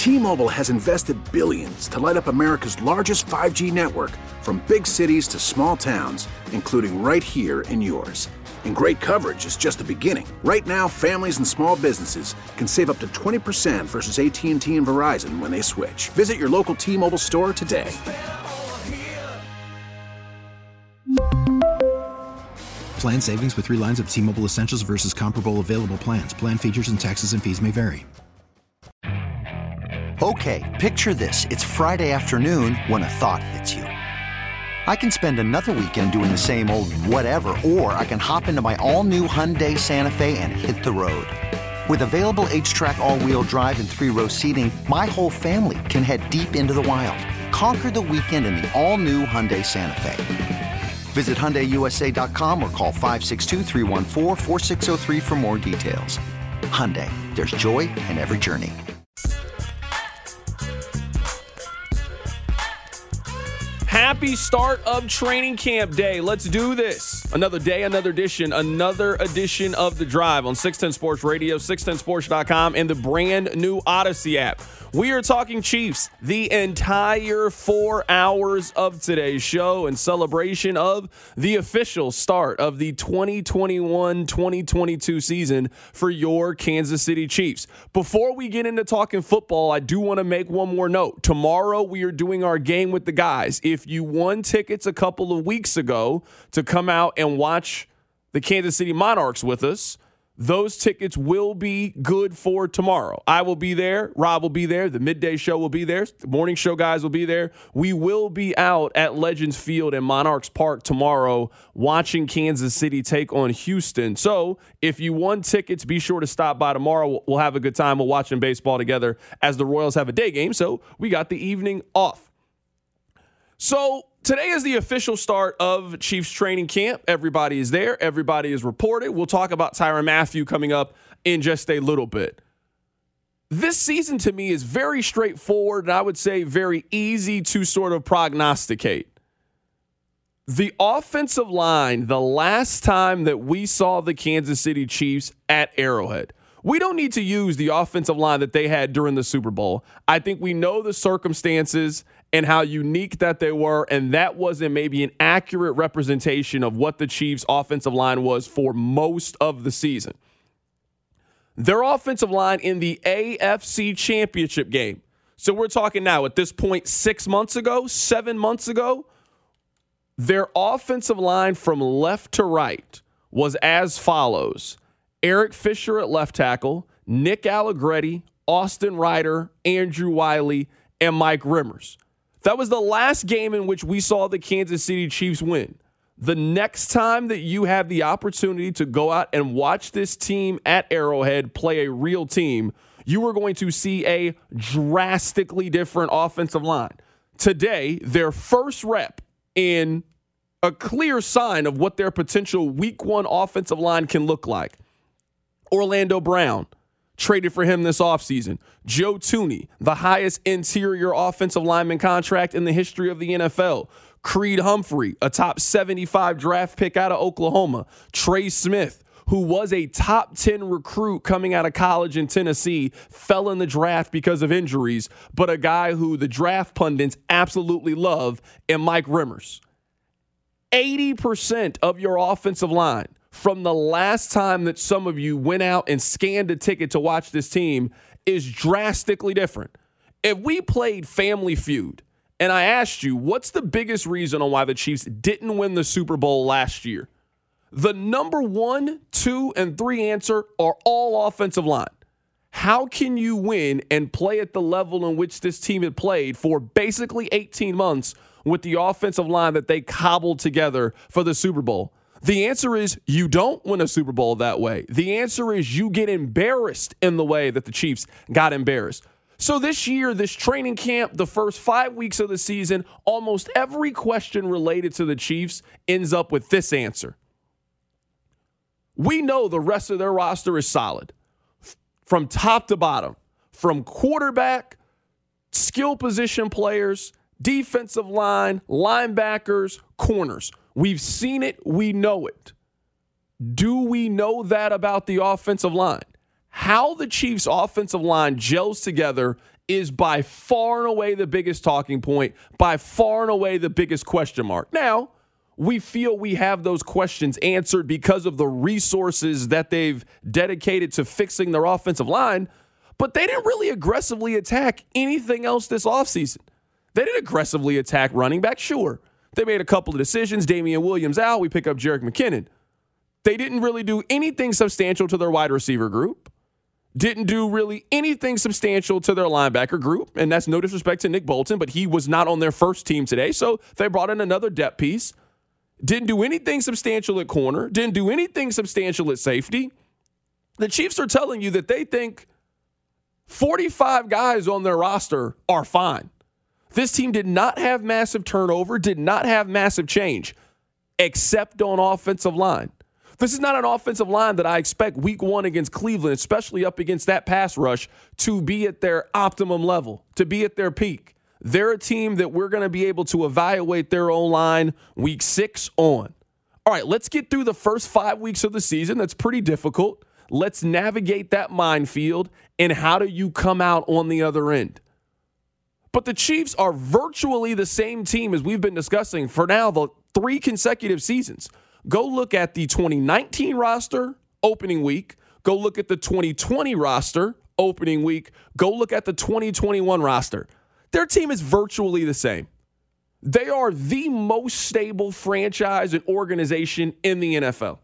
T-Mobile has invested billions to light up America's largest 5G network, from big cities to small towns, including right here in yours. And great coverage is just the beginning. Right now, families and small businesses can save up to 20% versus AT&T and Verizon when they switch. Visit your local T-Mobile store today. Plan savings with 3 lines of T-Mobile Essentials versus comparable available plans. Plan features and taxes and fees may vary. Okay, picture this. It's Friday afternoon when a thought hits you. I can spend another weekend doing the same old whatever, or I can hop into my all-new Hyundai Santa Fe and hit the road. With available H-Track all-wheel drive and 3-row seating, my whole family can head deep into the wild. Conquer the weekend in the all-new Hyundai Santa Fe. Visit HyundaiUSA.com or call 562-314-4603 for more details. Hyundai, there's joy in every journey. Happy start of training camp day. Let's do this. Another day, another edition of The Drive on 610 Sports Radio, 610sports.com, and the brand new Odyssey app. We are talking Chiefs the entire 4 hours of today's show in celebration of the official start of the 2021-2022 season for your Kansas City Chiefs. Before we get into talking football, I do want to make one more note. Tomorrow we are doing our Game with the Guys. If you won tickets a couple of weeks ago to come out and watch the Kansas City Monarchs with us, those tickets will be good for tomorrow. I will be there. Rob will be there. The midday show will be there. The morning show guys will be there. We will be out at Legends Field and Monarchs Park tomorrow watching Kansas City take on Houston. So if you won tickets, be sure to stop by tomorrow. We'll have a good time. We'll watch some baseball together as the Royals have a day game. So we got the evening off. So today is the official start of Chiefs training camp. Everybody is there. Everybody is reported. We'll talk about Tyrann Mathieu coming up in just a little bit. This season to me is very straightforward, and I would say very easy to sort of prognosticate. The offensive line, the last time that we saw the Kansas City Chiefs at Arrowhead, we don't need to use the offensive line that they had during the Super Bowl. I think we know the circumstances and how unique that they were, and that wasn't maybe an accurate representation of what the Chiefs' offensive line was for most of the season. Their offensive line in the AFC Championship game, so we're talking now at this point 7 months ago, their offensive line from left to right was as follows: Eric Fisher at left tackle, Nick Allegretti, Austin Ryder, Andrew Wiley, and Mike Rimmers. That was the last game in which we saw the Kansas City Chiefs win. The next time that you have the opportunity to go out and watch this team at Arrowhead play a real team, you are going to see a drastically different offensive line. Today, their first rep in a clear sign of what their potential week 1 offensive line can look like. Orlando Brown, traded for him this offseason. Joe Thuney, the highest interior offensive lineman contract in the history of the NFL. Creed Humphrey, a top 75 draft pick out of Oklahoma. Trey Smith, who was a top 10 recruit coming out of college in Tennessee, fell in the draft because of injuries, but a guy who the draft pundits absolutely love, and Mike Rimmers. 80% of your offensive line from the last time that some of you went out and scanned a ticket to watch this team is drastically different. If we played Family Feud and I asked you, what's the biggest reason on why the Chiefs didn't win the Super Bowl last year? The number 1, 2, and 3 answer are all offensive line. How can you win and play at the level in which this team had played for basically 18 months with the offensive line that they cobbled together for the Super Bowl? The answer is you don't win a Super Bowl that way. The answer is you get embarrassed in the way that the Chiefs got embarrassed. So this year, this training camp, the first 5 weeks of the season, almost every question related to the Chiefs ends up with this answer. We know the rest of their roster is solid from top to bottom, from quarterback, skill position players, defensive line, linebackers, corners. We've seen it. We know it. Do we know that about the offensive line? How the Chiefs' offensive line gels together is by far and away the biggest talking point, by far and away the biggest question mark. Now, we feel we have those questions answered because of the resources that they've dedicated to fixing their offensive line, but they didn't really aggressively attack anything else this offseason. They didn't aggressively attack running back, sure. They made a couple of decisions. Damian Williams out, we pick up Jerick McKinnon. They didn't really do anything substantial to their wide receiver group. Didn't do really anything substantial to their linebacker group, and that's no disrespect to Nick Bolton, but he was not on their first team today, so they brought in another depth piece. Didn't do anything substantial at corner. Didn't do anything substantial at safety. The Chiefs are telling you that they think 45 guys on their roster are fine. This team did not have massive turnover, did not have massive change, except on offensive line. This is not an offensive line that I expect week one against Cleveland, especially up against that pass rush, to be at their optimum level, to be at their peak. They're a team that we're going to be able to evaluate their own line week 6 on. All right, let's get through the first 5 weeks of the season. That's pretty difficult. Let's navigate that minefield, and how do you come out on the other end? But the Chiefs are virtually the same team as we've been discussing for now the 3 consecutive seasons. Go look at the 2019 roster opening week. Go look at the 2020 roster opening week. Go look at the 2021 roster. Their team is virtually the same. They are the most stable franchise and organization in the NFL.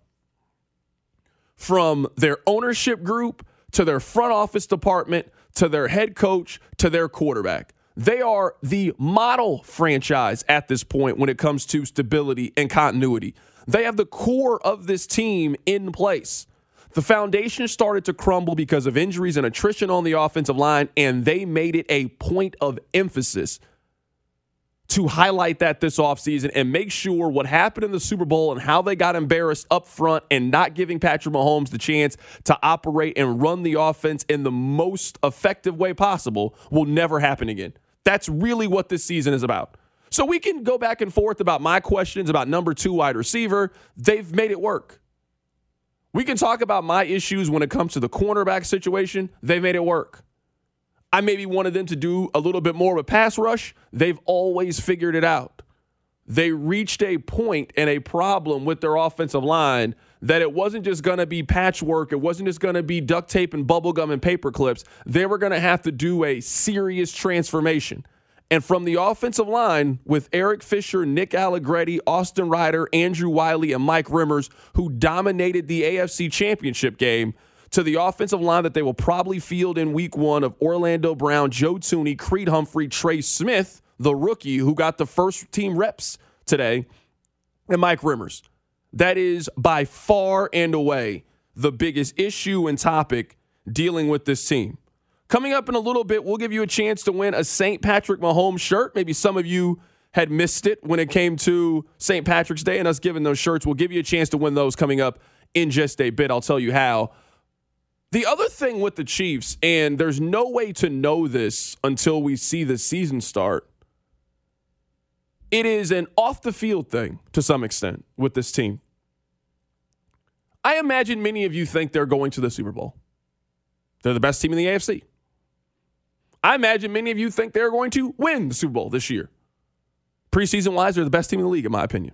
From their ownership group to their front office department to their head coach to their quarterback. They are the model franchise at this point when it comes to stability and continuity. They have the core of this team in place. The foundation started to crumble because of injuries and attrition on the offensive line, and they made it a point of emphasis to highlight that this offseason and make sure what happened in the Super Bowl and how they got embarrassed up front and not giving Patrick Mahomes the chance to operate and run the offense in the most effective way possible will never happen again. That's really what this season is about. So we can go back and forth about my questions about number 2 wide receiver. They've made it work. We can talk about my issues when it comes to the cornerback situation. They made it work. I maybe wanted them to do a little bit more of a pass rush. They've always figured it out. They reached a point and a problem with their offensive line that it wasn't just going to be patchwork. It wasn't just going to be duct tape and bubble gum and paper clips. They were going to have to do a serious transformation. And from the offensive line with Eric Fisher, Nick Allegretti, Austin Ryder, Andrew Wiley, and Mike Rimmers, who dominated the AFC Championship game, to the offensive line that they will probably field in week 1 of Orlando Brown, Joe Thuney, Creed Humphrey, Trey Smith, the rookie who got the first team reps today, and Mike Rimmers. That is by far and away the biggest issue and topic dealing with this team. Coming up in a little bit, we'll give you a chance to win a St. Patrick Mahomes shirt. Maybe some of you had missed it when it came to St. Patrick's Day and us giving those shirts. We'll give you a chance to win those coming up in just a bit. I'll tell you how. The other thing with the Chiefs, and there's no way to know this until we see the season start, it is an off-the-field thing to some extent with this team. I imagine many of you think they're going to the Super Bowl. They're the best team in the AFC. I imagine many of you think they're going to win the Super Bowl this year. Preseason-wise, they're the best team in the league, in my opinion.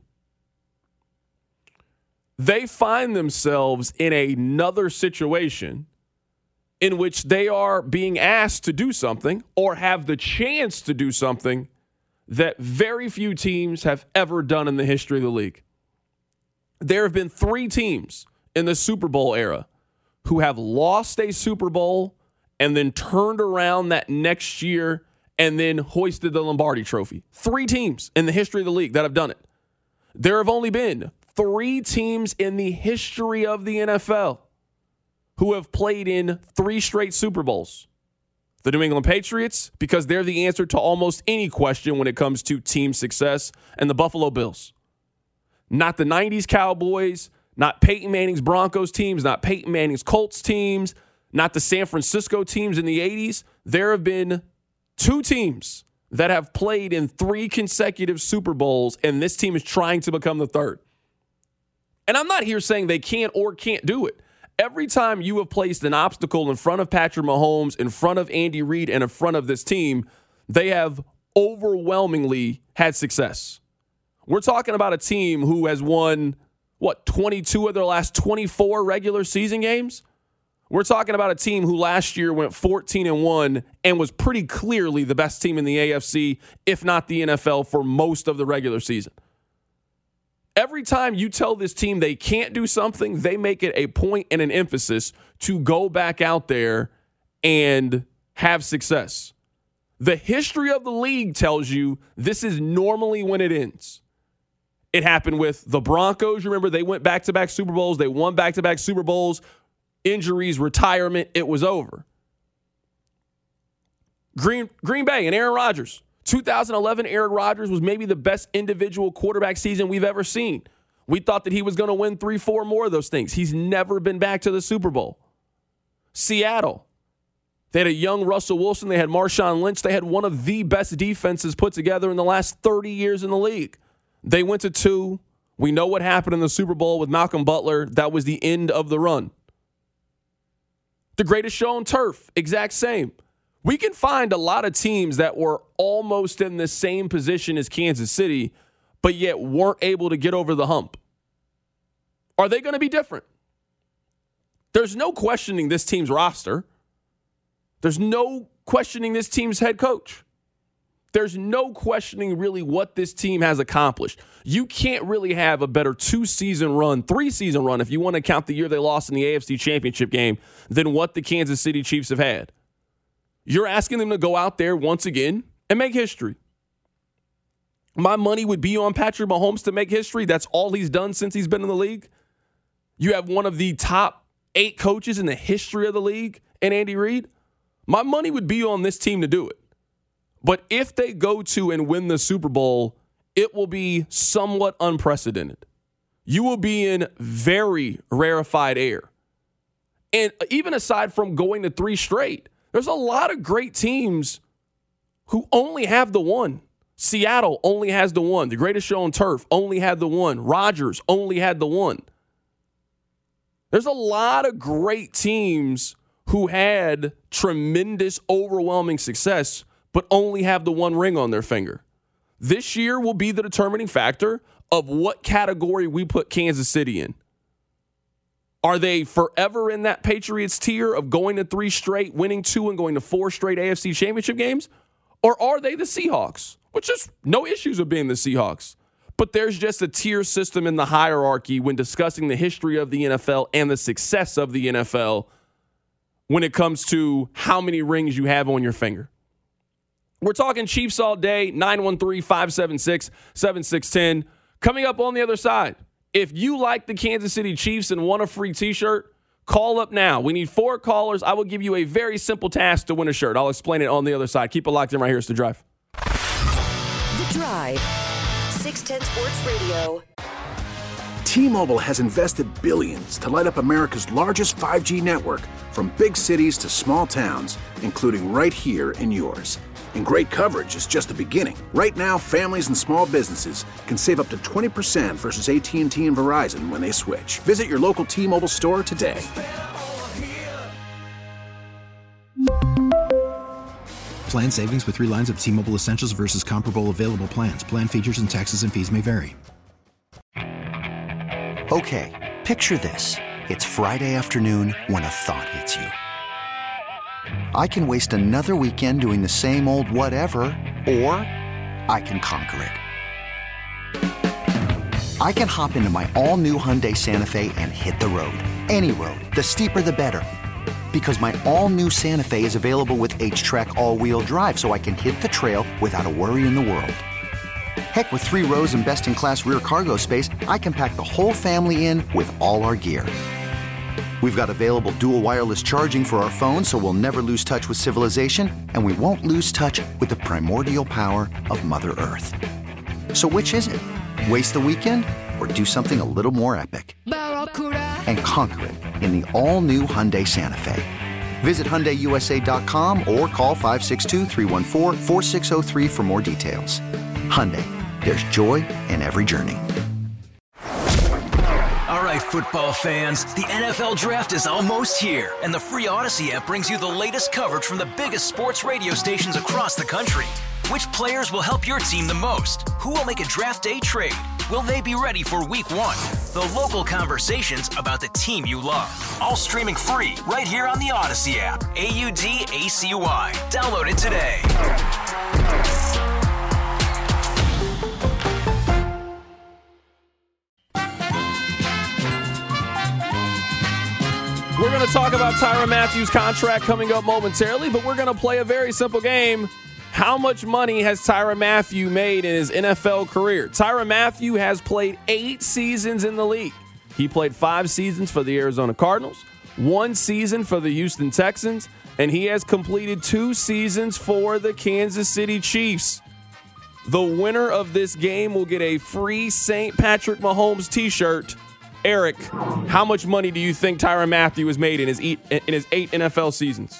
They find themselves in another situation in which they are being asked to do something or have the chance to do something that very few teams have ever done in the history of the league. There have been 3 teams in the Super Bowl era who have lost a Super Bowl and then turned around that next year and then hoisted the Lombardi Trophy. 3 teams in the history of the league that have done it. There have only been 3 teams in the history of the NFL who have played in 3 straight Super Bowls. The New England Patriots, because they're the answer to almost any question when it comes to team success, and the Buffalo Bills. Not the 90s Cowboys, not Peyton Manning's Broncos teams, not Peyton Manning's Colts teams, not the San Francisco teams in the 80s. There have been 2 teams that have played in 3 consecutive Super Bowls, and this team is trying to become the 3rd. And I'm not here saying they can or can't do it. Every time you have placed an obstacle in front of Patrick Mahomes, in front of Andy Reid, and in front of this team, they have overwhelmingly had success. We're talking about a team who has won, 22 of their last 24 regular season games? We're talking about a team who last year went 14-1 and was pretty clearly the best team in the AFC, if not the NFL, for most of the regular season. Every time you tell this team they can't do something, they make it a point and an emphasis to go back out there and have success. The history of the league tells you this is normally when it ends. It happened with the Broncos. Remember, they went back-to-back Super Bowls. They won back-to-back Super Bowls. Injuries, retirement, it was over. Green Bay and Aaron Rodgers. 2011, Aaron Rodgers was maybe the best individual quarterback season we've ever seen. We thought that he was going to win 3-4 more of those things. He's never been back to the Super Bowl. Seattle. They had a young Russell Wilson. They had Marshawn Lynch. They had one of the best defenses put together in the last 30 years in the league. They went to 2. We know what happened in the Super Bowl with Malcolm Butler. That was the end of the run. The greatest show on turf, exact same. We can find a lot of teams that were almost in the same position as Kansas City, but yet weren't able to get over the hump. Are they going to be different? There's no questioning this team's roster. There's no questioning this team's head coach. There's no questioning really what this team has accomplished. You can't really have a better 2-season run, 3-season run, if you want to count the year they lost in the AFC Championship game, than what the Kansas City Chiefs have had. You're asking them to go out there once again and make history. My money would be on Patrick Mahomes to make history. That's all he's done since he's been in the league. You have one of the top 8 coaches in the history of the league in Andy Reid. My money would be on this team to do it. But if they go to and win the Super Bowl, it will be somewhat unprecedented. You will be in very rarefied air. And even aside from going to 3 straight, there's a lot of great teams who only have the one. Seattle only has the one. The greatest show on turf only had the one. Rodgers only had the one. There's a lot of great teams who had tremendous, overwhelming success, but only have the one ring on their finger. This year will be the determining factor of what category we put Kansas City in. Are they forever in that Patriots tier of going to 3 straight, winning 2, and going to 4 straight AFC Championship games? Or are they the Seahawks? Which is no issues with being the Seahawks. But there's just a tier system in the hierarchy when discussing the history of the NFL and the success of the NFL when it comes to how many rings you have on your finger. We're talking Chiefs all day, 913-576-7610. Coming up on the other side, if you like the Kansas City Chiefs and want a free t-shirt, call up now. We need 4 callers. I will give you a very simple task to win a shirt. I'll explain it on the other side. Keep it locked in right here. It's The Drive. The Drive. 610 Sports Radio. T-Mobile has invested billions to light up America's largest 5G network, from big cities to small towns, including right here in yours. And great coverage is just the beginning. Right now, families and small businesses can save up to 20% versus AT&T and Verizon when they switch. Visit your local T-Mobile store today. Plan savings with 3 lines of T-Mobile Essentials versus comparable available plans. Plan features and taxes and fees may vary. Okay, picture this. It's Friday afternoon when a thought hits you. I can waste another weekend doing the same old whatever, or I can conquer it. I can hop into my all-new Hyundai Santa Fe and hit the road. Any road. The steeper, the better. Because my all-new Santa Fe is available with H-Track all-wheel drive, so I can hit the trail without a worry in the world. Heck, with 3 rows and best-in-class rear cargo space, I can pack the whole family in with all our gear. We've got available dual wireless charging for our phones, so we'll never lose touch with civilization, and we won't lose touch with the primordial power of Mother Earth. So which is it? Waste the weekend or do something a little more epic? And conquer it in the all-new Hyundai Santa Fe. Visit HyundaiUSA.com or call 562-314-4603 for more details. Hyundai, there's joy in every journey. All right, football fans, the NFL Draft is almost here, and the free Odyssey app brings you the latest coverage from the biggest sports radio stations across the country. Which players will help your team the most? Who will make a draft day trade? Will they be ready for week one? The local conversations about the team you love. All streaming free right here on the Odyssey app. AUDACY. Download it today. We're going to talk about Tyrann Mathieu's contract coming up momentarily, but we're going to play a very simple game. How much money has Tyrann Mathieu made in his NFL career? Tyrann Mathieu has played 8 seasons in the league. He played 5 seasons for the Arizona Cardinals, 1 season for the Houston Texans, and he has completed 2 seasons for the Kansas City Chiefs. The winner of this game will get a free St. Patrick Mahomes t-shirt. Eric, how much money do you think Tyrann Mathieu has made in his 8 NFL seasons?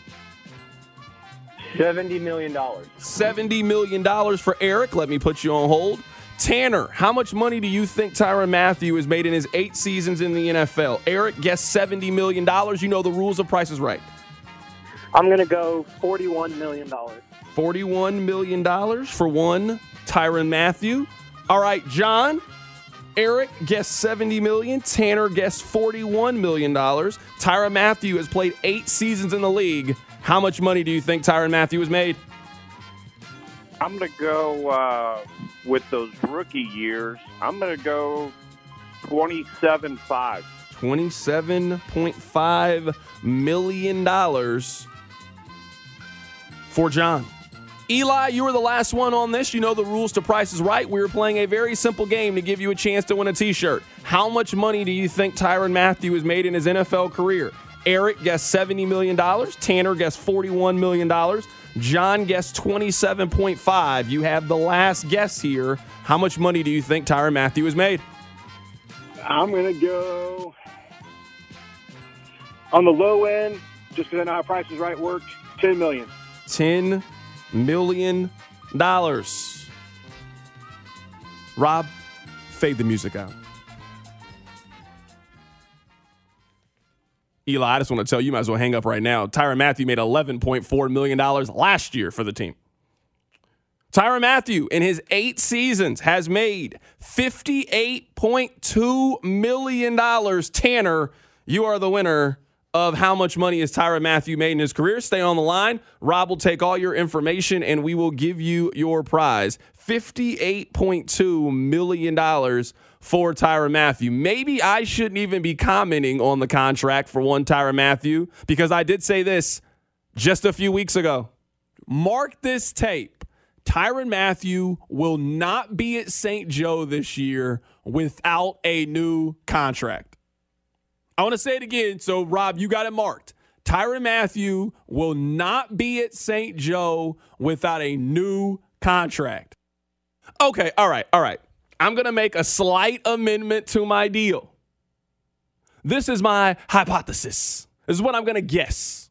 $70 million. $70 million for Eric. Let me put you on hold. Tanner, how much money do you think Tyrann Mathieu has made in his 8 seasons in the NFL? Eric guessed $70 million. You know the rules of Price is Right. I'm going to go $41 million. $41 million for one Tyrann Mathieu. All right, John. Eric guessed $70 million. Tanner guessed $41 million. Tyrann Mathieu has played 8 seasons in the league. How much money do you think Tyrann Mathieu has made? I'm going to go with those rookie years. I'm going to go $27.5. $27.5 million for John. Eli, you were the last one on this. You know the rules to Price is Right. We were playing a very simple game to give you a chance to win a t-shirt. How much money do you think Tyrann Mathieu has made in his NFL career? Eric guessed $70 million. Tanner guessed $41 million. John guessed $27.5. You have the last guess here. How much money do you think Tyrann Mathieu has made? I'm going to go on the low end, just because I know how Price is Right works, $10 million. $10 million. Rob, fade the music out. Eli, I just want to tell you, you might as well hang up right now. Tyrann Mathieu made $11.4 million last year for the team. Tyrann Mathieu, in his 8 seasons, has made $58.2 million. Tanner, you are the winner of how much money has Tyrann Mathieu made in his career. Stay on the line. Rob will take all your information, and we will give you your prize. $58.2 million for Tyrann Mathieu. Maybe I shouldn't even be commenting on the contract for one Tyrann Mathieu, because I did say this just a few weeks ago. Mark this tape. Tyrann Mathieu will not be at St. Joe this year without a new contract. I want to say it again, so Rob, you got it marked. Tyrann Mathieu will not be at St. Joe without a new contract. Okay, all right. I'm going to make a slight amendment to my deal. This is my hypothesis. This is what I'm going to guess.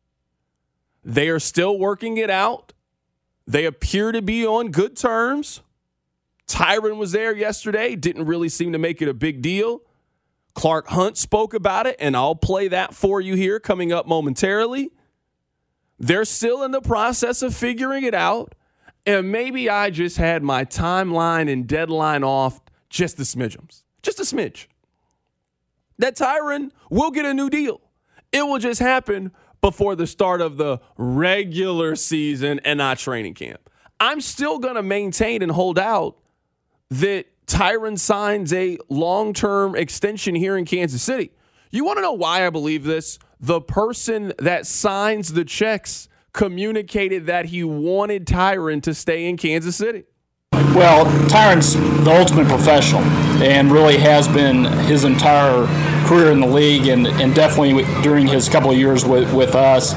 They are still working it out. They appear to be on good terms. Tyrann was there yesterday, didn't really seem to make it a big deal. Clark Hunt spoke about it, and I'll play that for you here coming up momentarily. They're still in the process of figuring it out, and maybe I just had my timeline and deadline off just a smidge. Just a smidge. That Tyrann will get a new deal. It will just happen before the start of the regular season and not training camp. I'm still going to maintain and hold out that Tyrann signs a long-term extension here in Kansas City. You want to know why I believe this? The person that signs the checks communicated that he wanted Tyrann to stay in Kansas City. Well, Tyrann's the ultimate professional and really has been his entire career in the league, and definitely during his couple of years with us.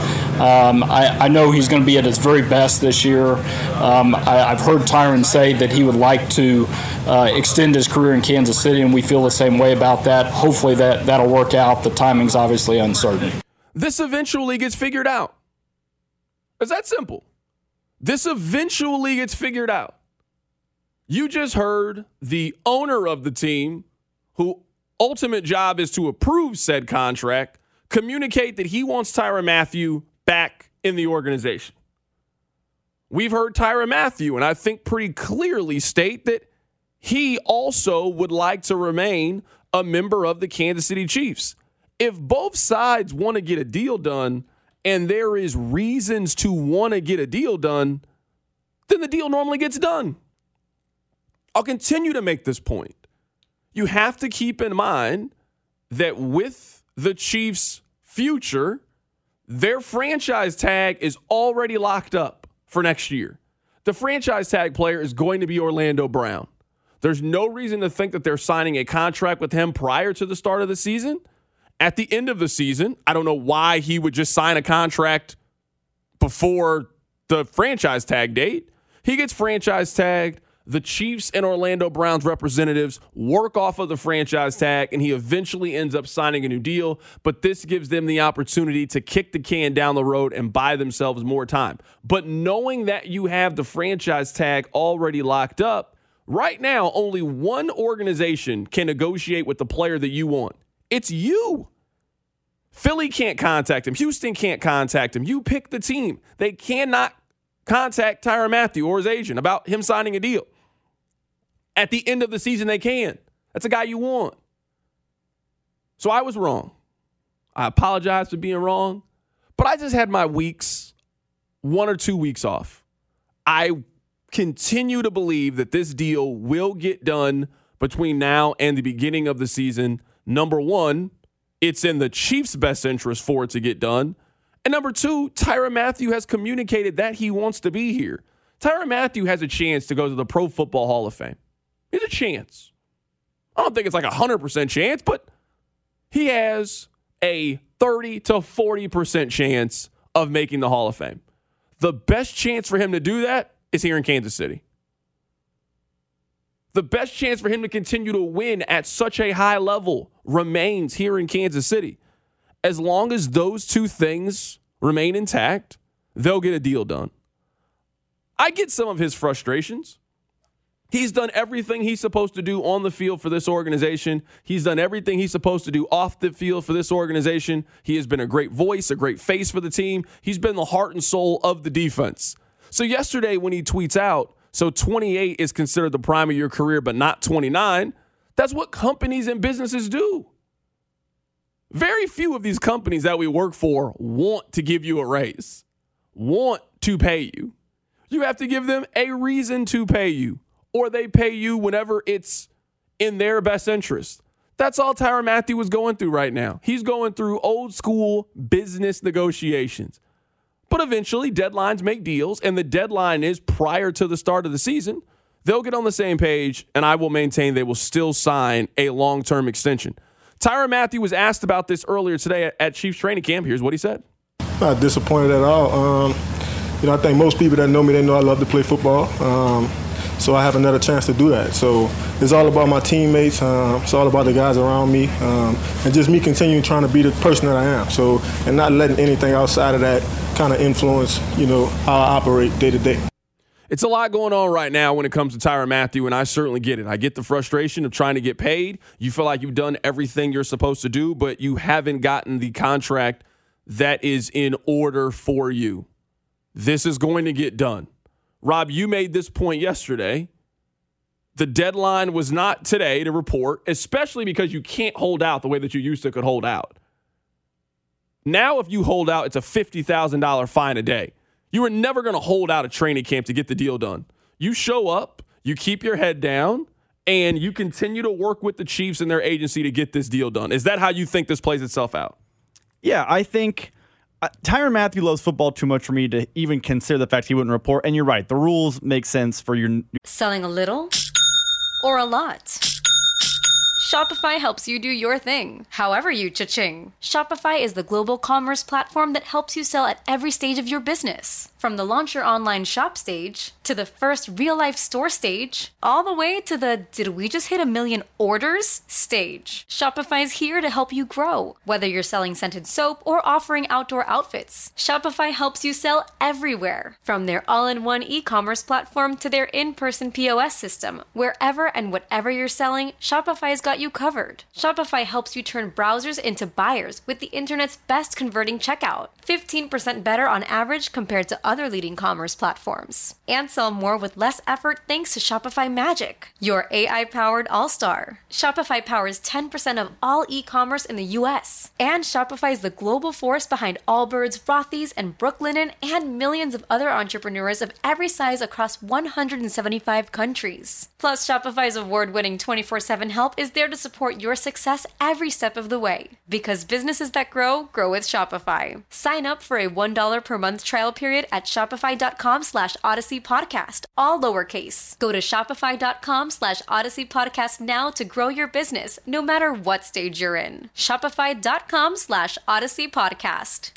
I know he's going to be at his very best this year. I've heard Tyrann say that he would like to extend his career in Kansas City, and we feel the same way about that. Hopefully that'll work out. The timing's obviously uncertain. This eventually gets figured out. It's that simple. This eventually gets figured out. You just heard the owner of the team, who ultimate job is to approve said contract, communicate that he wants Tyrann Mathieu back in the organization. We've heard Tyrann Mathieu, and I think pretty clearly state that he also would like to remain a member of the Kansas City Chiefs. If both sides want to get a deal done, and there is reasons to want to get a deal done, then the deal normally gets done. I'll continue to make this point. You have to keep in mind that with the Chiefs' future, their franchise tag is already locked up for next year. The franchise tag player is going to be Orlando Brown. There's no reason to think that they're signing a contract with him prior to the start of the season. At the end of the season, I don't know why he would just sign a contract before the franchise tag date. He gets franchise tagged. The Chiefs and Orlando Brown's representatives work off of the franchise tag, and he eventually ends up signing a new deal. But this gives them the opportunity to kick the can down the road and buy themselves more time. But knowing that you have the franchise tag already locked up, right now, only one organization can negotiate with the player that you want. It's you. Philly can't contact him. Houston can't contact him. You pick the team. They cannot contact Tyrann Mathieu or his agent about him signing a deal. At the end of the season, they can. That's a guy you want. So I was wrong. I apologize for being wrong. But I just had my weeks, 1 or 2 weeks off. I continue to believe that this deal will get done between now and the beginning of the season. Number one, it's in the Chiefs' best interest for it to get done. And number two, Tyrann Mathieu has communicated that he wants to be here. Tyrann Mathieu has a chance to go to the Pro Football Hall of Fame. He has a chance. I don't think it's like a 100% chance, but he has a 30 to 40% chance of making the Hall of Fame. The best chance for him to do that is here in Kansas City. The best chance for him to continue to win at such a high level remains here in Kansas City. As long as those two things remain intact, they'll get a deal done. I get some of his frustrations. He's done everything he's supposed to do on the field for this organization. He's done everything he's supposed to do off the field for this organization. He has been a great voice, a great face for the team. He's been the heart and soul of the defense. So yesterday when he tweets out, so 28 is considered the prime of your career, but not 29, that's what companies and businesses do. Very few of these companies that we work for want to give you a raise, want to pay you. You have to give them a reason to pay you, or they pay you whenever it's in their best interest. That's all Tyrann Mathieu is going through right now. He's going through old school business negotiations. But eventually, deadlines make deals, and the deadline is prior to the start of the season. They'll get on the same page, and I will maintain they will still sign a long-term extension. Tyrann Mathieu was asked about this earlier today at Chiefs training camp. Here's what he said. Not disappointed at all. I think most people that know me, they know I love to play football. So I have another chance to do that. So it's all about my teammates. It's all about the guys around me, and just me continuing trying to be the person that I am. So, and not letting anything outside of that kind of influence, how I operate day to day. It's a lot going on right now when it comes to Tyrann Mathieu, and I certainly get it. I get the frustration of trying to get paid. You feel like you've done everything you're supposed to do, but you haven't gotten the contract that is in order for you. This is going to get done. Rob, you made this point yesterday. The deadline was not today to report, especially because you can't hold out the way that you used to could hold out. Now, if you hold out, it's a $50,000 fine a day. You were never going to hold out a training camp to get the deal done. You show up, you keep your head down, and you continue to work with the Chiefs and their agency to get this deal done. Is that how you think this plays itself out? Yeah, I think Tyrann Mathieu loves football too much for me to even consider the fact he wouldn't report. And you're right, the rules make sense for your... Selling a little or a lot? Shopify helps you do your thing, however you cha-ching. Shopify is the global commerce platform that helps you sell at every stage of your business. From the launch your online shop stage to the first real-life store stage, all the way to the did we just hit 1 million orders stage. Shopify is here to help you grow. Whether you're selling scented soap or offering outdoor outfits, Shopify helps you sell everywhere. From their all-in-one e-commerce platform to their in-person POS system, wherever and whatever you're selling, Shopify's got you covered. Shopify helps you turn browsers into buyers with the internet's best converting checkout, 15% better on average compared to other leading commerce platforms. And sell more with less effort thanks to Shopify Magic, your AI-powered all-star. Shopify powers 10% of all e-commerce in the US. And Shopify is the global force behind Allbirds, Rothy's, and Brooklinen, and millions of other entrepreneurs of every size across 175 countries. Plus, Shopify's award-winning 24/7 help is there to support your success every step of the way. Because businesses that grow, grow with Shopify. Sign up for a $1 per month trial period at shopify.com/Odyssey Podcast, all lowercase. Go to shopify.com/Odyssey Podcast now to grow your business, no matter what stage you're in. Shopify.com/Odyssey Podcast.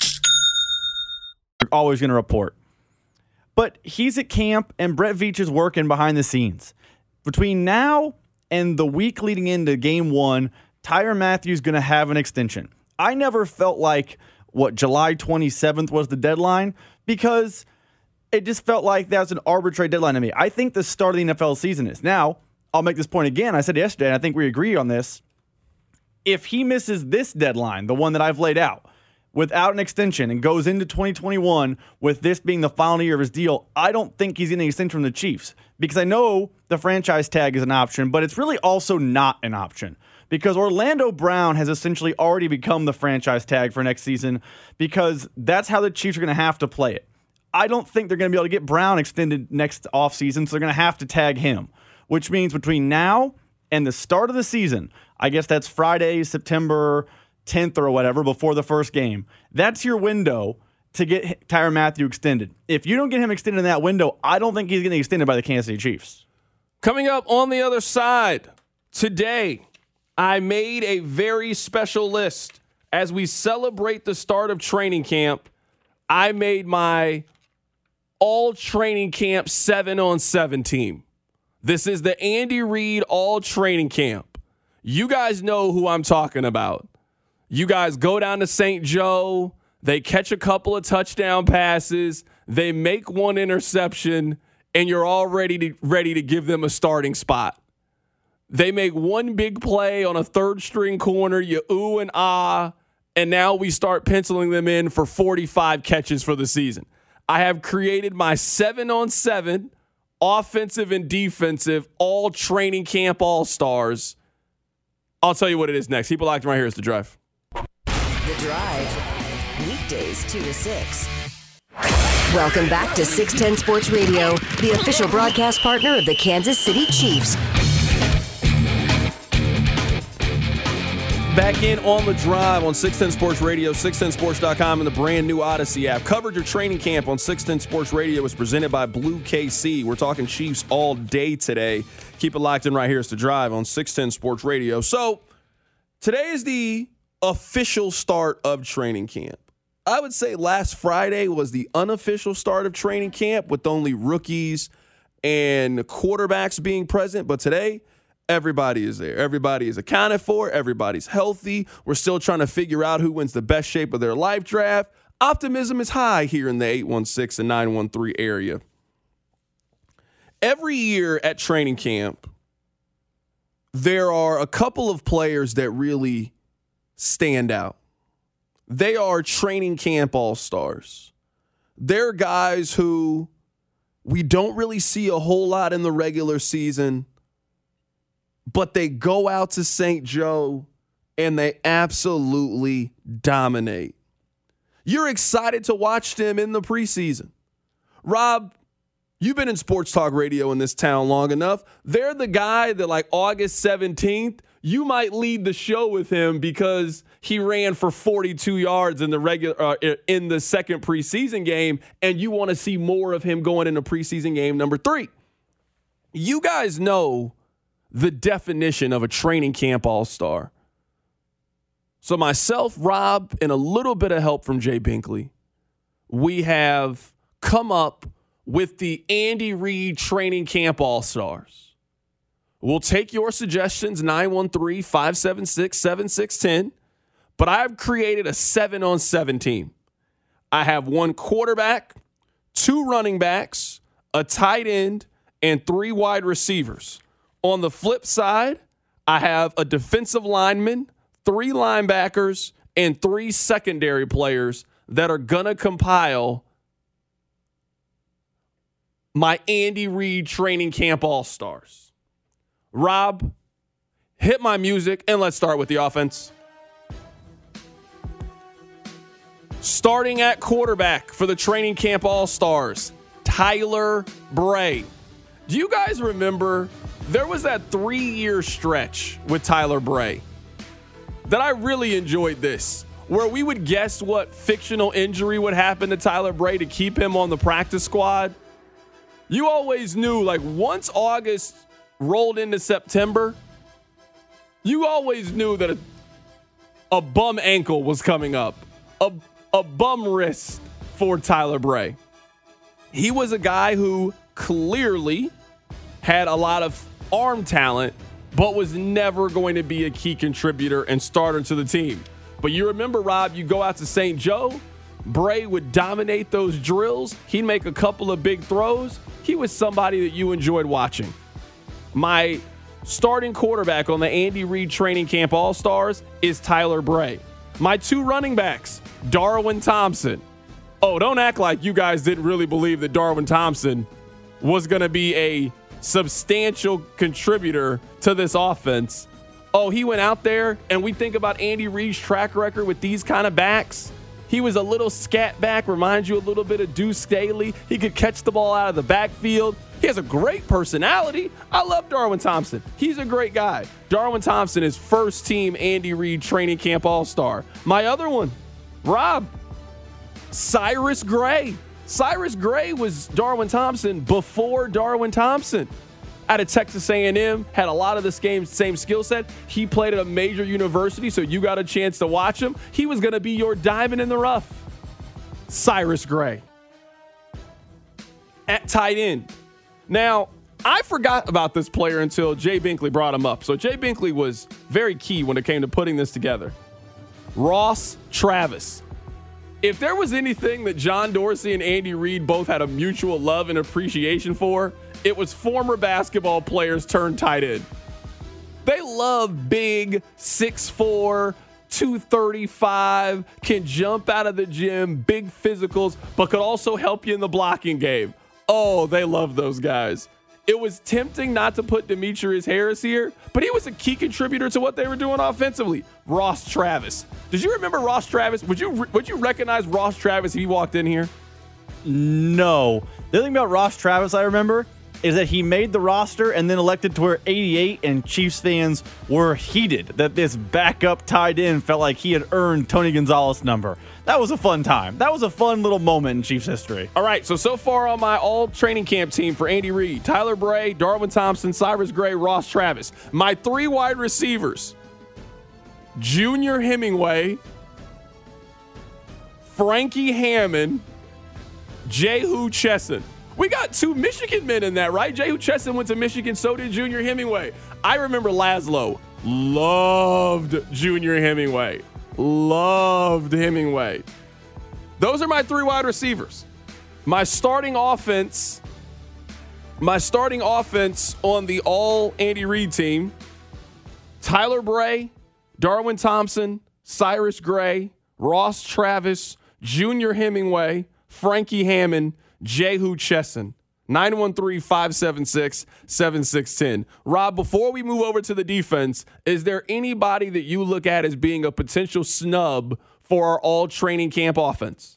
You're always going to report. But he's at camp, and Brett Veach is working behind the scenes. Between now and the week leading into game 1, Tyrann Mathieu is going to have an extension. I never felt like, July 27th was the deadline, because it just felt like that was an arbitrary deadline to me. I think the start of the NFL season is. Now, I'll make this point again. I said yesterday, and I think we agree on this. If he misses this deadline, the one that I've laid out, without an extension and goes into 2021 with this being the final year of his deal, I don't think he's getting an extension from the Chiefs. Because I know the franchise tag is an option, but it's really also not an option. Because Orlando Brown has essentially already become the franchise tag for next season, because that's how the Chiefs are going to have to play it. I don't think they're going to be able to get Brown extended next offseason, so they're going to have to tag him. Which means between now and the start of the season, I guess that's Friday, September 10th or whatever, before the first game, that's your window to get Tyrann Mathieu extended. If you don't get him extended in that window, I don't think he's getting extended by the Kansas City Chiefs. Coming up on the other side, today, I made a very special list. As we celebrate the start of training camp, I made my all training camp 7-on-7 team. This is the Andy Reid all training camp. You guys know who I'm talking about. You guys go down to St. Joe, they catch a couple of touchdown passes, they make one interception, and you're all ready to give them a starting spot. They make one big play on a third-string corner, you ooh and ah, and now we start penciling them in for 45 catches for the season. I have created my 7-on-7 offensive and defensive all training camp all-stars. I'll tell you what it is next. Keep it locked right here. It's The Drive. The Drive. Weekdays 2 to 6. Welcome back to 610 Sports Radio, the official broadcast partner of the Kansas City Chiefs. Back in on The Drive on 610 Sports Radio, 610sports.com, and the brand new Odyssey app. Coverage of training camp on 610 Sports Radio is presented by Blue KC. We're talking Chiefs all day today. Keep it locked in right here. It's The Drive on 610 Sports Radio. So today is the official start of training camp. I would say last Friday was the unofficial start of training camp with only rookies and quarterbacks being present. But today, everybody is there. Everybody is accounted for. Everybody's healthy. We're still trying to figure out who wins the best shape of their life draft. Optimism is high here in the 816 and 913 area. Every year at training camp, there are a couple of players that really stand out. They are training camp all-stars. They're guys who we don't really see a whole lot in the regular season, but they go out to St. Joe and they absolutely dominate. You're excited to watch them in the preseason. Rob, you've been in sports talk radio in this town long enough. They're the guy that, like, August 17th, you might lead the show with him because he ran for 42 yards in the second preseason game, and you want to see more of him going into preseason game number 3. You guys know the definition of a training camp all-star. So myself, Rob, and a little bit of help from Jay Binkley, we have come up with the Andy Reid Training Camp All-Stars. We'll take your suggestions, 913-576-7610, but I've created a 7-on-7 team. I have 1 quarterback, 2 running backs, a tight end, and 3 wide receivers. On the flip side, I have a defensive lineman, 3 linebackers, and 3 secondary players that are going to compile my Andy Reid Training Camp All-Stars. Rob, hit my music, and let's start with the offense. Starting at quarterback for the Training Camp All-Stars, Tyler Bray. Do you guys remember there was that 3-year stretch with Tyler Bray that I really enjoyed this, where we would guess what fictional injury would happen to Tyler Bray to keep him on the practice squad? You always knew, like, once August rolled into September, you always knew that a bum ankle was coming up, a bum wrist for Tyler Bray. He was a guy who clearly had a lot of arm talent, but was never going to be a key contributor and starter to the team. But you remember, Rob, you go out to St. Joe, Bray would dominate those drills. He'd make a couple of big throws. He was somebody that you enjoyed watching. My starting quarterback on the Andy Reid Training Camp All-Stars is Tyler Bray. My 2 running backs, Darwin Thompson. Oh, don't act like you guys didn't really believe that Darwin Thompson was going to be a substantial contributor to this offense. Oh, he went out there, and we think about Andy Reid's track record with these kind of backs. He was a little scat back, reminds you a little bit of Deuce Staley. He could catch the ball out of the backfield. He has a great personality. I love Darwin Thompson. He's a great guy. Darwin Thompson is first team Andy Reid Training Camp All-Star. My other one, Rob, Cyrus Gray. Cyrus Gray was Darwin Thompson before Darwin Thompson. Out of Texas A&M, had a lot of the same skill set. He played at a major university, so you got a chance to watch him. He was going to be your diamond in the rough. Cyrus Gray. At tight end. Now, I forgot about this player until Jay Binkley brought him up. So Jay Binkley was very key when it came to putting this together. Ross Travis. If there was anything that John Dorsey and Andy Reid both had a mutual love and appreciation for, it was former basketball players turned tight end. They love big, 6'4", 235, can jump out of the gym, big physicals, but could also help you in the blocking game. Oh, they love those guys. It was tempting not to put Demetrius Harris here, but he was a key contributor to what they were doing offensively. Ross Travis. Did you remember Ross Travis? Would you recognize Ross Travis if he walked in here? No. The other thing about Ross Travis I remember is that he made the roster and then elected to wear 88, and Chiefs fans were heated that this backup tight end felt like he had earned Tony Gonzalez's number. That was a fun time. That was a fun little moment in Chiefs history. All right, so far on my all-training camp team for Andy Reid, Tyler Bray, Darwin Thompson, Cyrus Gray, Ross Travis. My 3 wide receivers, Junior Hemingway, Frankie Hammond, Jehu Chesson. We got 2 Michigan men in that, right? Jehu Chesson went to Michigan, so did Junior Hemingway. I remember Laszlo. Loved Junior Hemingway. Loved Hemingway. Those are my 3 wide receivers. My starting offense on the all Andy Reid team, Tyler Bray, Darwin Thompson, Cyrus Gray, Ross Travis, Junior Hemingway, Frankie Hammond, Jehu Chesson. 913-576-7610. Rob, before we move over to the defense, is there anybody that you look at as being a potential snub for our all training camp offense?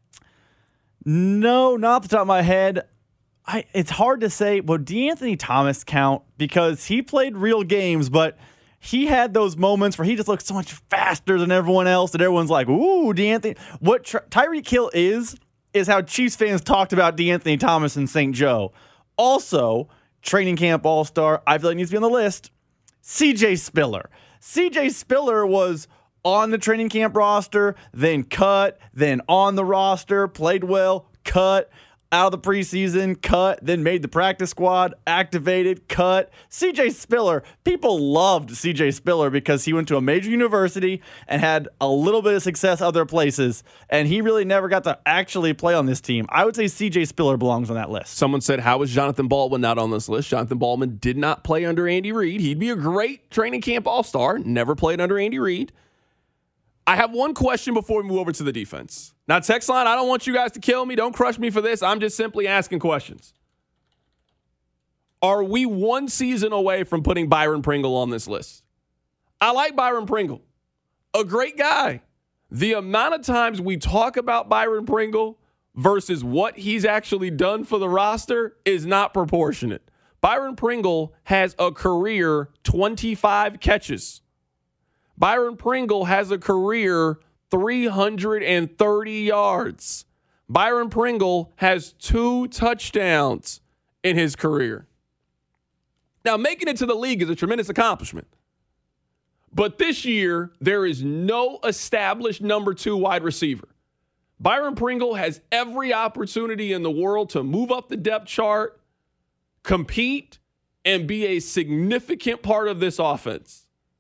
No, not off the top of my head. It's hard to say. Will DeAnthony Thomas count? Because he played real games, but he had those moments where he just looked so much faster than everyone else that everyone's like, ooh, DeAnthony. What Tyreek Hill is how Chiefs fans talked about DeAnthony Thomas in St. Joe. Also, training camp all-star, I feel like needs to be on the list, CJ Spiller. CJ Spiller was on the training camp roster, then cut, then on the roster, played well, cut. out of the preseason, cut, then made the practice squad, activated, cut. CJ Spiller, people loved CJ Spiller because he went to a major university and had a little bit of success other places, and he really never got to actually play on this team. I would say CJ Spiller belongs on that list. Someone said, how is Jonathan Baldwin not on this list? Jonathan Baldwin did not play under Andy Reid. He'd be a great training camp all-star, never played under Andy Reid. I have one question before we move over to the defense. Now, text line, I don't want you guys to kill me. Don't crush me for this. I'm just simply asking questions. Are we one season away from putting Byron Pringle on this list? I like Byron Pringle. A great guy. The amount of times we talk about Byron Pringle versus what he's actually done for the roster is not proportionate. Byron Pringle has a career 25 catches. Byron Pringle has a career 330 yards. Byron Pringle has 2 touchdowns in his career. Now, making it to the league is a tremendous accomplishment. But this year, there is no established number 2 wide receiver. Byron Pringle has every opportunity in the world to move up the depth chart, compete, and be a significant part of this offense.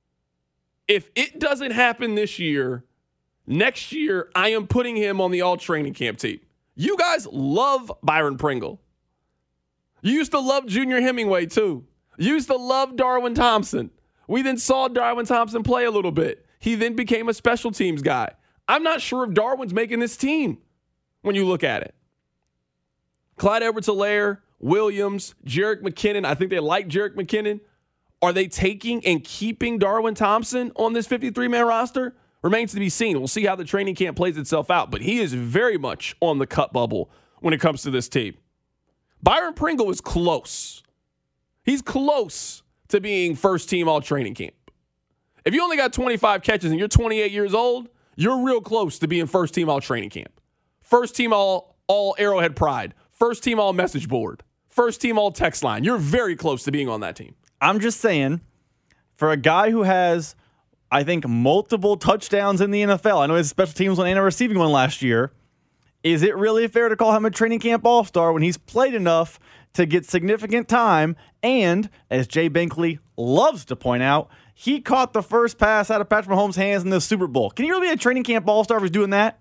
If it doesn't happen this year, next year, I am putting him on the all-training camp team. You guys love Byron Pringle. You used to love Junior Hemingway, too. You used to love Darwin Thompson. We then saw Darwin Thompson play a little bit. He then became a special teams guy. I'm not sure if Darwin's making this team when you look at it. Clyde Edwards-Helaire, Williams, Jerick McKinnon. I think they like Jerick McKinnon. Are they taking and keeping Darwin Thompson on this 53-man roster? Remains to be seen. We'll see how the training camp plays itself out, but he is very much on the cut bubble when it comes to this team. Byron Pringle is close. He's close to being first-team all-training camp. If you only got 25 catches and you're 28 years old, you're real close to being first-team all-training camp. First-team all Arrowhead Pride. First-team all-message board. First-team all-text line. You're very close to being on that team. I'm just saying, for a guy who has, I think, multiple touchdowns in the NFL, I know his special teams won and a receiving one last year, is it really fair to call him a training camp all-star when he's played enough to get significant time? And, as Jay Binkley loves to point out, he caught the first pass out of Patrick Mahomes' hands in the Super Bowl. Can you really be a training camp all-star if he's doing that?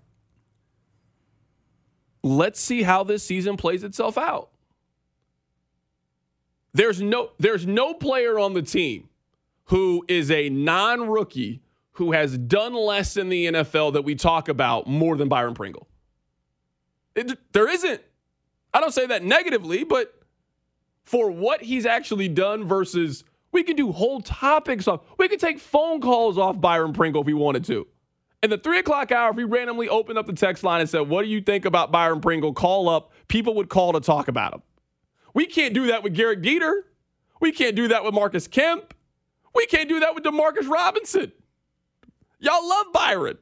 Let's see how this season plays itself out. There's no player on the team who is a non-rookie who has done less in the NFL that we talk about more than Byron Pringle. There isn't. I don't say that negatively, but for what he's actually done versus we could do whole topics off. We could take phone calls off Byron Pringle if we wanted to. In the 3 o'clock hour, if we randomly opened up the text line and said, what do you think about Byron Pringle? Call up. People would call to talk about him. We can't do that with Garrett Dieter. We can't do that with Marcus Kemp. We can't do that with Demarcus Robinson. Y'all love Byron.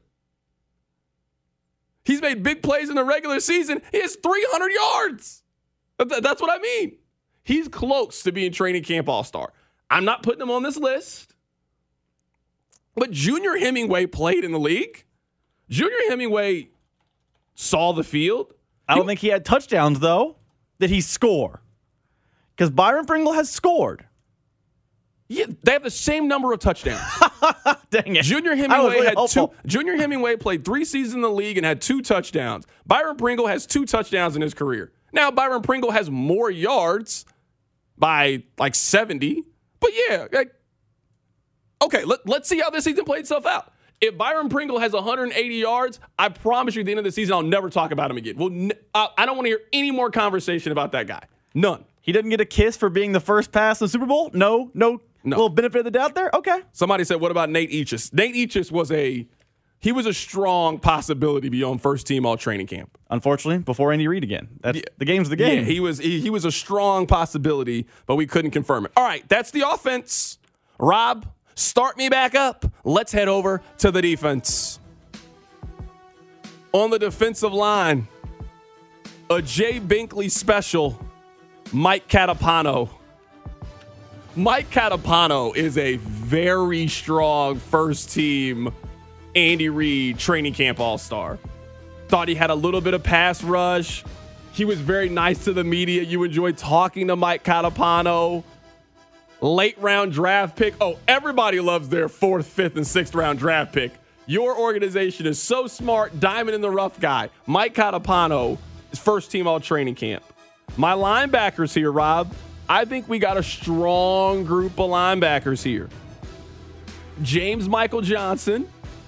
He's made big plays in the regular season. He has 300 yards. That's what I mean. He's close to being training camp all-star. I'm not putting him on this list. But Junior Hemingway played in the league. Junior Hemingway saw the field. I don't think he had touchdowns, though. Did he score? Because Byron Pringle has scored. Yeah, they have the same number of touchdowns. Dang it. Junior Hemingway had 2. Junior Hemingway played 3 seasons in the league and had 2 touchdowns. Byron Pringle has 2 touchdowns in his career. Now, Byron Pringle has more yards by like 70. But yeah, okay, let's see how this season played itself out. If Byron Pringle has 180 yards, I promise you at the end of the season, I'll never talk about him again. Well, I don't want to hear any more conversation about that guy. None. He didn't get a kiss for being the first pass in the Super Bowl? No. Little benefit of the doubt there? Okay. Somebody said, what about Nate Eachus? Nate Eachus was a strong possibility beyond first team all training camp. Unfortunately, before Andy Reid again. The game's the game. Yeah, he was a strong possibility, but we couldn't confirm it. All right, that's the offense. Rob, start me back up. Let's head over to the defense. On the defensive line, a Jay Binkley special, Mike Catapano. Mike Catapano is a very strong first-team Andy Reid training camp all-star. Thought he had a little bit of pass rush. He was very nice to the media. You enjoyed talking to Mike Catapano. Late round draft pick. Oh, everybody loves their 4th, 5th, and 6th round draft pick. Your organization is so smart, diamond in the rough guy. Mike Catapano is first team all training camp. My linebackers here, Rob. I think we got a strong group of linebackers here. James Michael Johnson.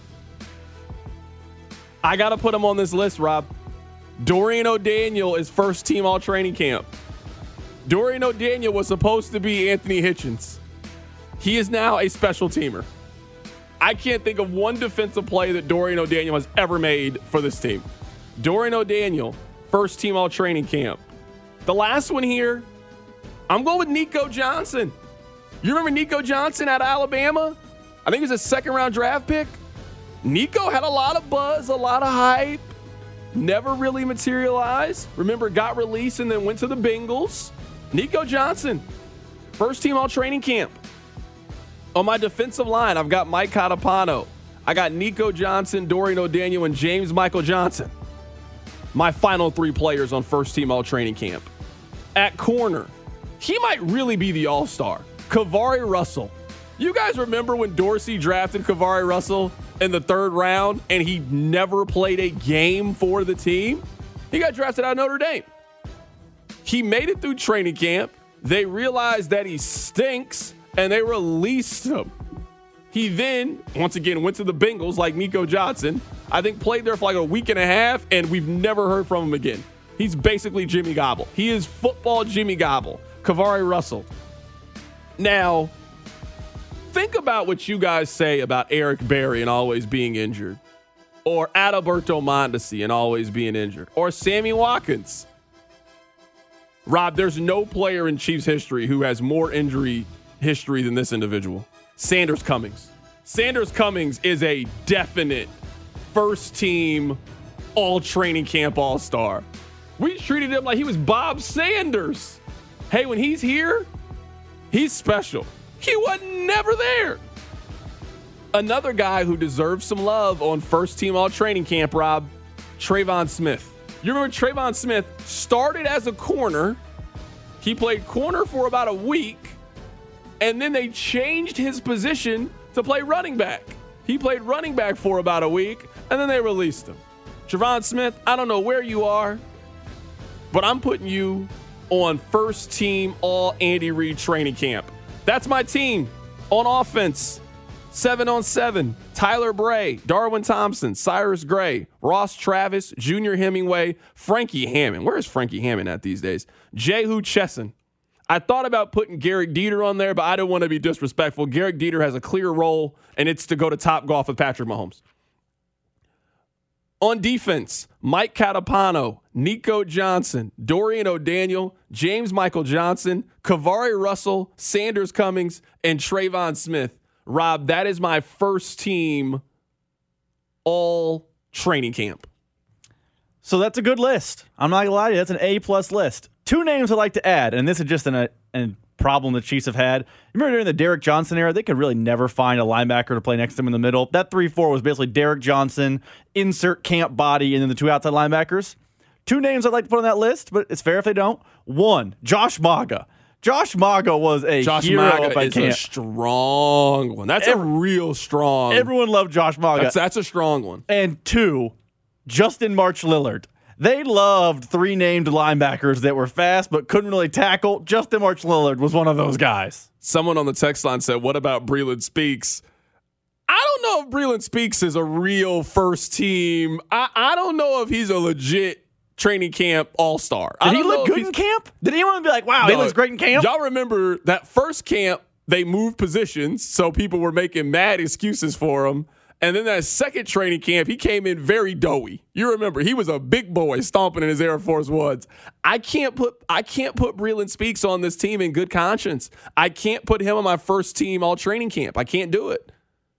I got to put him on this list, Rob. Dorian O'Daniel is first team all training camp. Dorian O'Daniel was supposed to be Anthony Hitchens. He is now a special teamer. I can't think of one defensive play that Dorian O'Daniel has ever made for this team. Dorian O'Daniel, first team all training camp. The last one here, I'm going with Nico Johnson. You remember Nico Johnson out of Alabama? I think he was a 2nd round draft pick. Nico had a lot of buzz, a lot of hype. Never really materialized. Remember, got released and then went to the Bengals. Nico Johnson, first team all training camp. On my defensive line, I've got Mike Catapano. I got Nico Johnson, Dorian O'Daniel, and James Michael Johnson. My final 3 players on first team all training camp. At corner, he might really be the all-star. Kavari Russell. You guys remember when Dorsey drafted Kavari Russell in the 3rd round and he never played a game for the team? He got drafted out of Notre Dame. He made it through training camp. They realized that he stinks and they released him. He then, once again, went to the Bengals like Nico Johnson. I think played there for like a week and a half and we've never heard from him again. He's basically Jimmy Gobble. He is football Jimmy Gobble. Kavari Russell. Now, think about what you guys say about Eric Berry and always being injured. Or Adalberto Mondesi and always being injured. Or Sammy Watkins. Rob, there's no player in Chiefs history who has more injury history than this individual. Sanders Cummings. Sanders Cummings is a definite first team all training camp all-star. We treated him like he was Bob Sanders. Hey, when he's here, he's special. He was never there. Another guy who deserves some love on first team all training camp, Rob, Trayvon Smith. You remember Trayvon Smith started as a corner. He played corner for about a week, and then they changed his position to play running back. He played running back for about a week, and then they released him. Trayvon Smith, I don't know where you are, but I'm putting you on first team all Andy Reid training camp. That's my team on offense. 7-on-7, Tyler Bray, Darwin Thompson, Cyrus Gray, Ross Travis, Junior Hemingway, Frankie Hammond. Where is Frankie Hammond at these days? Jehu Chesson. I thought about putting Garrett Dieter on there, but I didn't want to be disrespectful. Garrett Dieter has a clear role, and it's to go to Topgolf with Patrick Mahomes. On defense, Mike Catapano, Nico Johnson, Dorian O'Daniel, James Michael Johnson, Kavari Russell, Sanders Cummings, and Trayvon Smith. Rob, that is my first team all training camp. So that's a good list. I'm not going to lie to you. That's an A-plus list. 2 names I'd like to add, and this is just a problem the Chiefs have had. You remember during the Derek Johnson era, they could really never find a linebacker to play next to him in the middle. That 3-4 was basically Derek Johnson, insert camp body, and then the 2 outside linebackers. 2 names I'd like to put on that list, but it's fair if they don't. 1, Josh Maga. Josh Maga was a hero at camp. Is a strong one. That's a real strong. Everyone loved Josh Maga. That's a strong one. And 2, Justin March Lillard. They loved 3 named linebackers that were fast but couldn't really tackle. Justin March Lillard was one of those guys. Someone on the text line said, what about Breland Speaks? I don't know if Breland Speaks is a real first team. I don't know if he's a legit training camp all-star. Did he look good in camp? Did anyone be like, wow, he looks great in camp? Y'all remember that first camp, they moved positions, so people were making mad excuses for him. And then that second training camp, he came in very doughy. You remember, he was a big boy stomping in his Air Force Ones. I can't put Breland Speaks on this team in good conscience. I can't put him on my first team all training camp. I can't do it.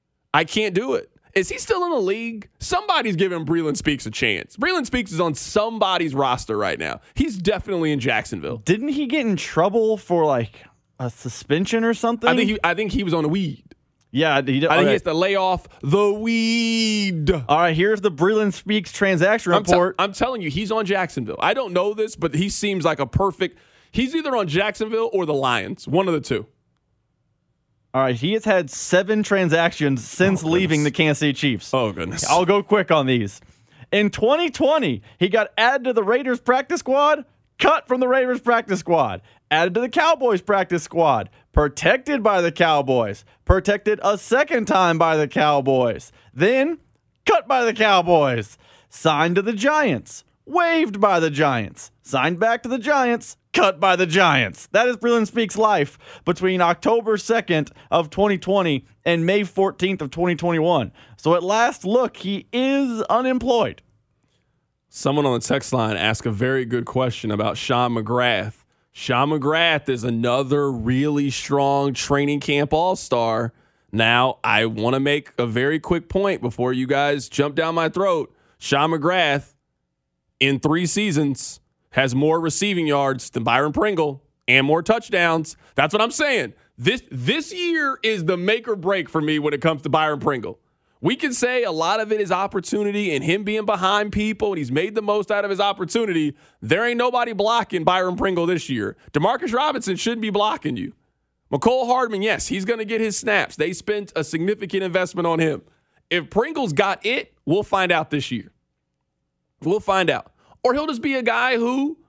Is he still in the league? Somebody's giving Breland Speaks a chance. Breland Speaks is on somebody's roster right now. He's definitely in Jacksonville. Didn't he get in trouble for like a suspension or something? I think he was on weed. Yeah, I think he has to lay off the weed. All right, here's the Breland Speaks transaction report. I'm telling you, he's on Jacksonville. I don't know this, but he seems like a perfect. He's either on Jacksonville or the Lions, one of the two. All right, he has had 7 transactions since leaving the Kansas City Chiefs. Oh, goodness. I'll go quick on these. In 2020, he got added to the Raiders practice squad, cut from the Raiders practice squad, added to the Cowboys practice squad, protected by the Cowboys, protected a second time by the Cowboys, then cut by the Cowboys, signed to the Giants, waived by the Giants, signed back to the Giants, cut by the Giants. That is Breland Speaks' life between October 2nd of 2020 and May 14th of 2021. So at last look, he is unemployed. Someone on the text line asked a very good question about Sean McGrath. Sean McGrath is another really strong training camp all-star. Now, I want to make a very quick point before you guys jump down my throat. Sean McGrath, in 3 seasons, has more receiving yards than Byron Pringle and more touchdowns. That's what I'm saying. This year is the make or break for me when it comes to Byron Pringle. We can say a lot of it is opportunity and him being behind people, and he's made the most out of his opportunity. There ain't nobody blocking Byron Pringle this year. Demarcus Robinson shouldn't be blocking you. McCole Hardman, yes, he's going to get his snaps. They spent a significant investment on him. If Pringle's got it, we'll find out this year. We'll find out. Or he'll just be a guy who,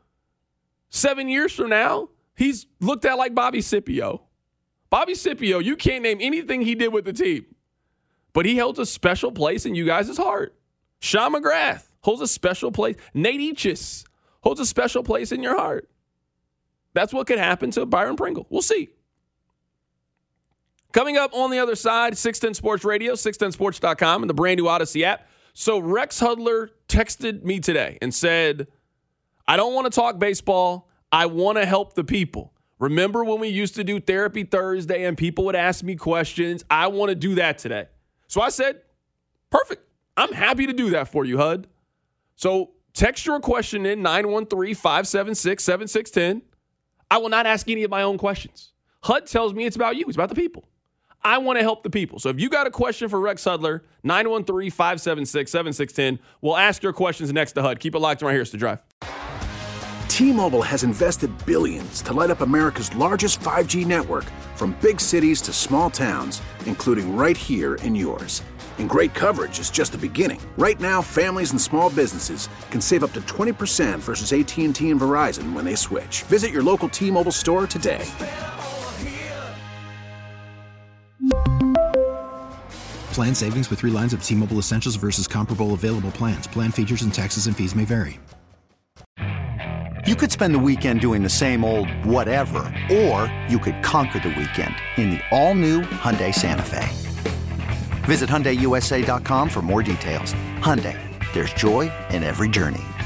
7 years from now, he's looked at like Bobby Scipio. Bobby Scipio, you can't name anything he did with the team, but he holds a special place in you guys' heart. Sean McGrath holds a special place. Nate Eachus holds a special place in your heart. That's what could happen to Byron Pringle. We'll see. Coming up on the other side, 610 Sports Radio, 610sports.com, and the brand new Odyssey app. So Rex Hudler texted me today and said, I don't want to talk baseball. I want to help the people. Remember when we used to do Therapy Thursday and people would ask me questions? I want to do that today. So I said, perfect. I'm happy to do that for you, Hud. So text your question in 913-576-7610. I will not ask any of my own questions. HUD tells me it's about you. It's about the people. I want to help the people. So if you got a question for Rex Hudler, 913-576-7610. We'll ask your questions next to HUD. Keep it locked right here. It's The Drive. T-Mobile has invested billions to light up America's largest 5G network, from big cities to small towns, including right here in yours. And great coverage is just the beginning. Right now, families and small businesses can save up to 20% versus AT&T and Verizon when they switch. Visit your local T-Mobile store today. Plan savings with 3 lines of T-Mobile Essentials versus comparable available plans. Plan features and taxes and fees may vary. You could spend the weekend doing the same old whatever, or you could conquer the weekend in the all-new Hyundai Santa Fe. Visit HyundaiUSA.com for more details. Hyundai, there's joy in every journey.